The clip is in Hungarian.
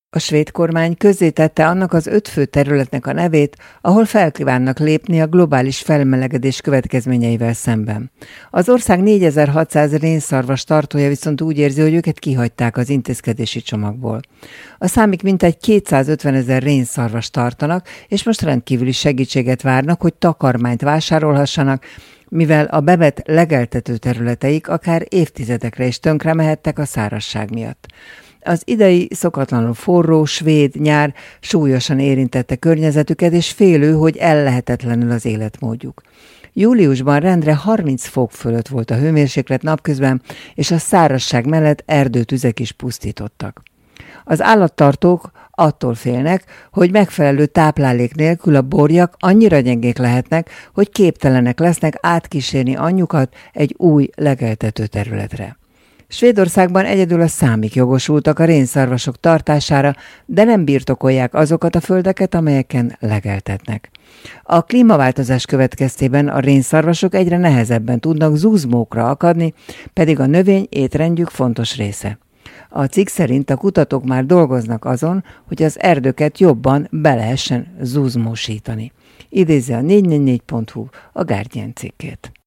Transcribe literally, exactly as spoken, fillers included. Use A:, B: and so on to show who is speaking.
A: A svéd kormány közzétette annak az öt fő területnek a nevét, ahol felkívánnak lépni a globális felmelegedés következményeivel szemben. Az ország négyezer-hatszáz rénszarvas tartója viszont úgy érzi, hogy őket kihagyták az intézkedési csomagból. A számik mintegy kétszázötvenezer rénszarvas tartanak, és most rendkívüli segítséget várnak, hogy takarmányt vásárolhassanak, mivel a bevett legeltető területeik akár évtizedekre is tönkre mehettek a szárazság miatt. Az idei szokatlanul forró svéd nyár súlyosan érintette környezetüket, és félő, hogy ellehetetlenül az életmódjuk. Júliusban rendre harminc fok fölött volt a hőmérséklet napközben, és a szárazság mellett erdőtüzek is pusztítottak. Az állattartók attól félnek, hogy megfelelő táplálék nélkül a borjak annyira gyengék lehetnek, hogy képtelenek lesznek átkísérni anyjukat egy új legeltető területre. Svédországban egyedül a számik jogosultak a rénszarvasok tartására, de nem birtokolják azokat a földeket, amelyeken legeltetnek. A klímaváltozás következtében a rénszarvasok egyre nehezebben tudnak zuzmókra akadni, pedig a növény étrendjük fontos része. A cikk szerint a kutatók már dolgoznak azon, hogy az erdőket jobban be lehessen zuzmósítani. Idézi a négy négy négy pont hu a Guardian cikkét.